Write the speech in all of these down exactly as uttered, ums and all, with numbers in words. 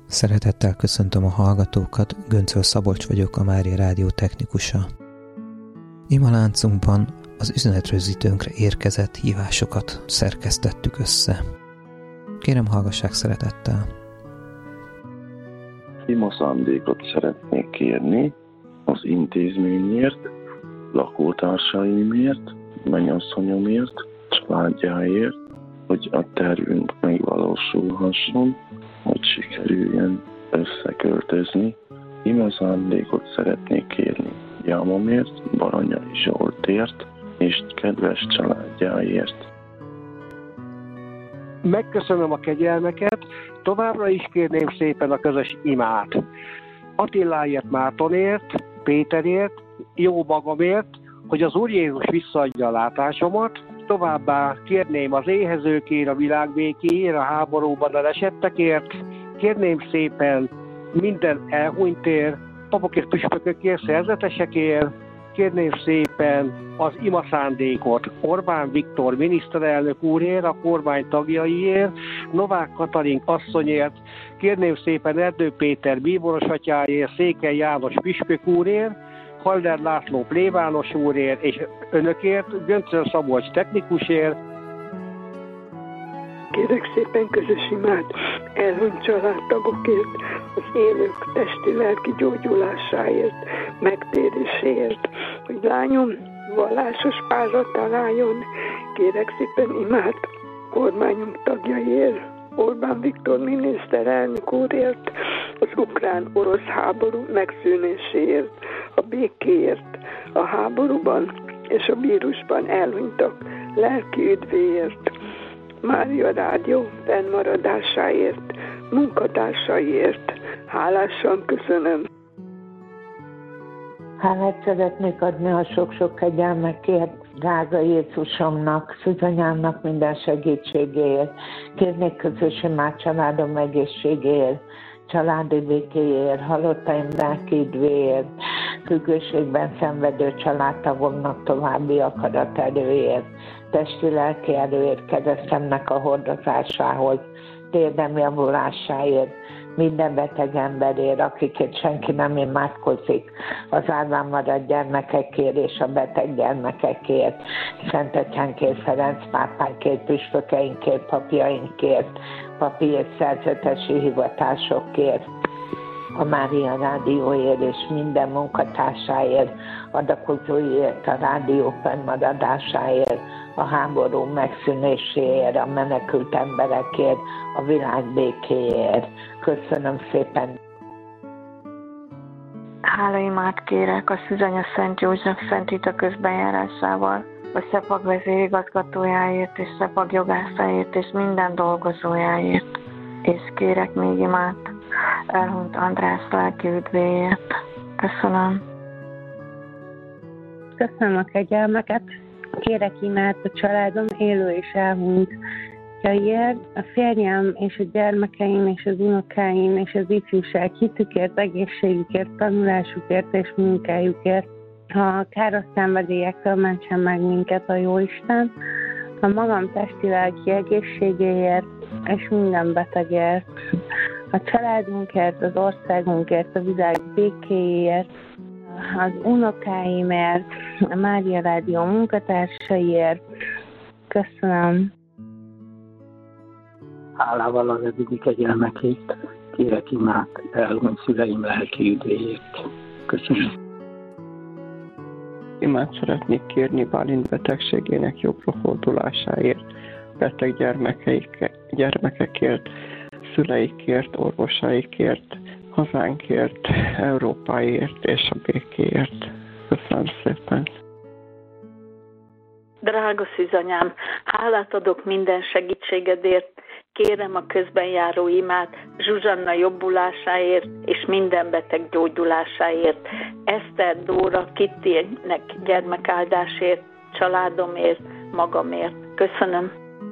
Szeretettel köszöntöm a hallgatókat, Göncöl Szabolcs vagyok, a Mária Rádió technikusa. Imaláncunkban az üzenetrögzítőnkre érkezett hívásokat szerkesztettük össze. Kérem, hallgassák szeretettel. Ima szándékot szeretnék kérni az intézményért, lakótársaimért, mennyasszonyomért, családjáért, hogy a tervünk megvalósulhasson, hogy sikerüljen összeköltözni. Ima szándékot szeretnék kérni Jámomért, Baranyai Zsoltért és kedves családjáért. Megköszönöm a kegyelmeket, továbbra is kérném szépen a közös imát. Attiláért, Mártonért, Péterért, jó magamért, hogy az Úr Jézus visszaadja a látásomat, továbbá kérném az éhezőkért, a világ békéért, a háborúban elesettekért, kérném szépen minden elhunytért, papok és püspökökért, szerzetesekért, kérném szépen az ima szándékot Orbán Viktor miniszterelnök úrért, a kormány tagjaiért, Novák Katalin asszonyért, kérném szépen Erdő Péter bíboros atyáért, Székely János püspök úrért, Halder László plébános úrért és önökért, Göncöl Szabolcs technikusért. Kérek szépen közös imát elhunyt családtagokért, az élők testi-lelki gyógyulásáért, megtéréséért, hogy lányom vallásos párra találjon. Kérek szépen imát kormányunk tagjaiért, Orbán Viktor miniszterelnök úrért, az ukrán-orosz háború megszűnéséért, a békéért, a háborúban és a vírusban elhunytak lelki üdvéért, Mária Rádió fennmaradásáért, munkatársaiért. Hálásan köszönöm. Hálát szeretnék adni a sok-sok kegyelmekért, drága Jézusomnak, Szűzanyámnak minden segítségéért. Kérnék közös imát családom egészségéért, családi békéért, halottaim lelki üdvéért, függőségben szenvedő családtagomnak további akaraterőért, testi-lelki erőért, keresztemnek a hordozásához, térdem javulásáért, minden beteg emberért, akikért senki nem imádkozik, az árván maradt gyermekekért és a beteg gyermekekért, Szent Atyánkért, Ferenc pápánkért, püspökeinkért, papjainkért, papi és szerzetesi hivatásokért, a Mária Rádióért és minden munkatársáért, adakozóiért, a rádió fennmaradásáért, a háború megszűnéséért, a menekült emberekért, a világ békéért. Köszönöm szépen! Hálaimát kérek a Szűzanya Szent József Szent Rita közbenjárásával, a SZEPAG vezérigazgatójáért és SZEPAG jogászáért és minden dolgozójáért. És kérek még imát elhunyt András lelki üdvéért. Köszönöm. Köszönöm a kegyelmeket. Kérek imát a családom élő és elhunyt jaiért, a férjem és a gyermekeim és az unokáim és az ifjúság hitükért, egészségükért, tanulásukért és munkájukért. A káros szenvedélyektől mentsen meg minket a Jóisten, a magam testi-lelki egészségéért és minden betegért, a családunkért, az országunkért, a világ békéért, az unokáimért, a Mária Rádió munkatársaiért. Köszönöm. Hálával az eddigi kegyelmekért, kérek imát elhunyt szüleim lelki üdvéért. Köszönöm. Imát szeretnék kérni Bálint betegségének jobbra fordulásáért, beteg gyermekeik, gyermekekért, szüleikért, orvosaikért, hazánkért, Európáért és a békéért. Köszönöm szépen. Drága Szűzanyám, hálát adok minden segítségedért, kérem a közben járó imát Zsuzsanna jobbulásáért és minden beteg gyógyulásáért, Eszter, Dóra, Kittinek gyermekáldásért, családomért, magamért. Köszönöm.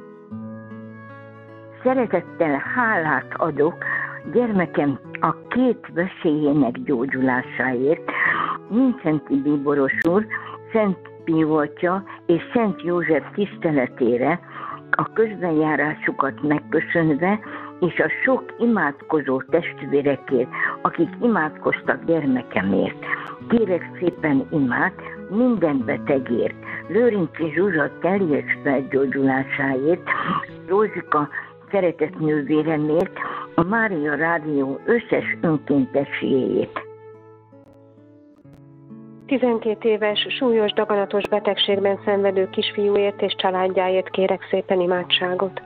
Szeretettel hálát adok gyermekem a két veszélyének gyógyulásáért, Vincenti bíboros úr, Szent Pió atya és Szent József tiszteletére, a közbenjárásukat megköszönve, és a sok imádkozó testvérekért, akik imádkoztak gyermekemért. Kérek szépen imát minden betegért, Lőrinci Zsuzsa teljes felgyógyulásáért, Rózsika szeretett nővéremért, a Mária Rádió összes önkénteséért. tizenkét éves súlyos daganatos betegségben szenvedő kisfiúért és családjáért kérek szépen imádságot.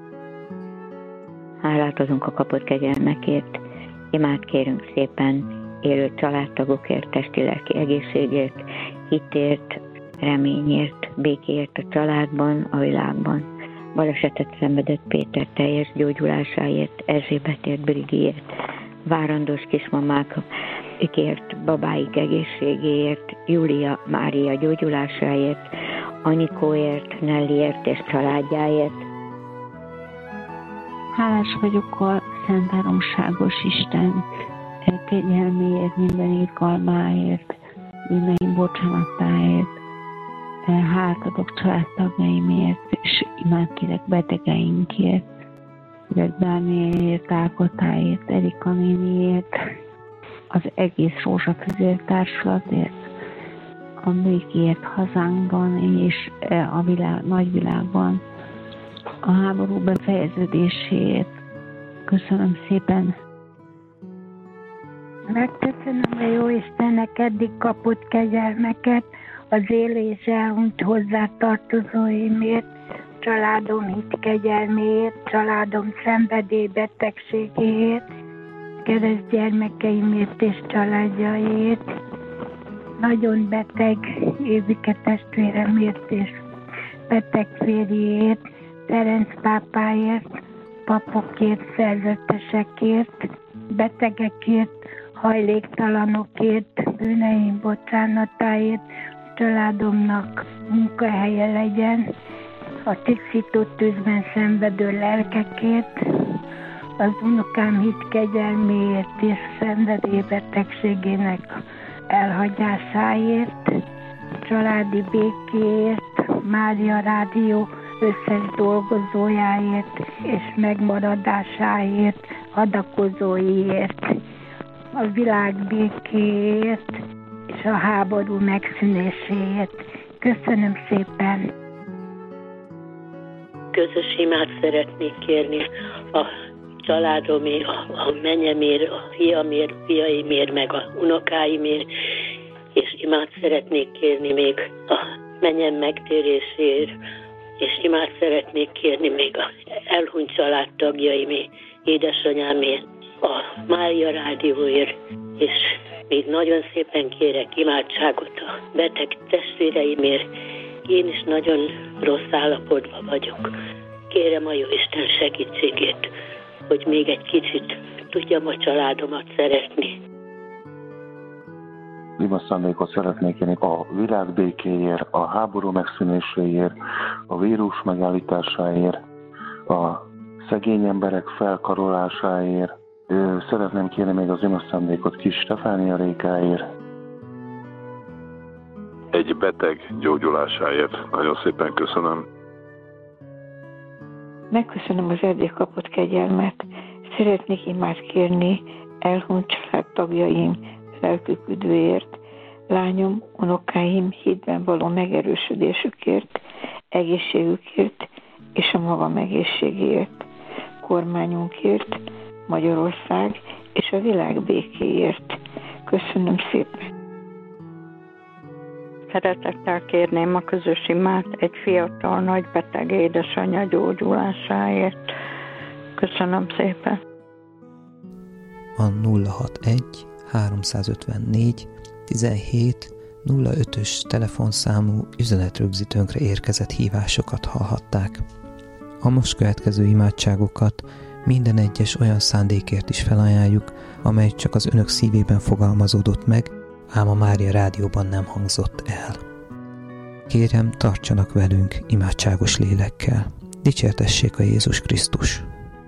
Hálát adunk a kapott kegyelmekért, imát kérünk szépen élő családtagokért, testi-lelki egészségért, hitért, reményért, békéért a családban, a világban. Balesetet szenvedett Péter teljes gyógyulásáért, Erzsébetért, Brigiért, várandós kismamákért, babáik egészségéért, Júlia Mária gyógyulásáért, Anikóért, Nelliért és családjáért. Hálás vagyok a Szent Háromságos Isten kegyelméért, minden irgalmáért, bűneim bocsánatáért. Hálát adok családtagjaimért, és imádkérek betegeinkért, Fidesz Dánielért, Ágotáért, Erika néniért, az egész Rózsafüzér társulatért, a békéért hazánkban és a világ, nagyvilágban, a háború befejeződéséért. Köszönöm szépen! Megköszönöm a Jóistennek eddig kapott kegyelmeket, az élő és elhunyt hozzátartozóimért, családom hit kegyelméért, családom szenvedélybetegségéért, keresztgyermekeimért és családjaiért, nagyon beteg Évike testvéremért és beteg férjéért, Ferenc pápáért, papokért, szerzetesekért, betegekért, hajléktalanokért, bűneim bocsánatáért, a családomnak munkahelye legyen, a tisztító tűzben szenvedő lelkekért, az unokám hit kegyelméért és szenvedélybetegségének elhagyásáért, családi békéért, Mária Rádió összes dolgozójáért és megmaradásáért, adakozóiért, a világ békéért és a háború megszűnéséért. Köszönöm szépen! Közös imát szeretnék kérni a családomért, a menyemért, a fiamért, fiaimért, meg a unokáimért, és imát szeretnék kérni még a menyem megtéréséért, és imát szeretnék kérni még a elhunyt családtagjaimért, édesanyámért, a Mária Rádióért, és még nagyon szépen kérek imádságot a beteg testvéreimért. Én is nagyon rossz állapotban vagyok. Kérem a Jóisten segítségét, hogy még egy kicsit tudjam a családomat szeretni. Ima szándékot szeretnék kérni a világ békéért, a háború megszűnéséért, a vírus megállításáért, a szegény emberek felkarolásáért. Szeretném kérni még az ima szándékot Kis Stefánia Rékáért. Egy beteg gyógyulásáért. Nagyon szépen köszönöm. Megköszönöm az eddig kapott kegyelmet. Szeretnék imát kérni elhunyt családtagjaim lelkük üdvéért, lányom, unokáim hitben való megerősödésükért, egészségükért és a magam egészségéért, kormányunkért, Magyarország és a világ békéért. Köszönöm szépen! Szeretettel kérném a közös imát egy fiatal nagybeteg édesanyja gyógyulásáért. Köszönöm szépen! A nulla hatvanegy háromszázötvennégy tizenhét nulla ötös telefonszámú üzenetrögzítőnkre érkezett hívásokat hallhatták. A most következő imádságokat minden egyes olyan szándékért is felajánljuk, amely csak az önök szívében fogalmazódott meg, ám a Mária Rádióban nem hangzott el. Kérem, tartsanak velünk imádságos lélekkel. Dicsértessék a Jézus Krisztus!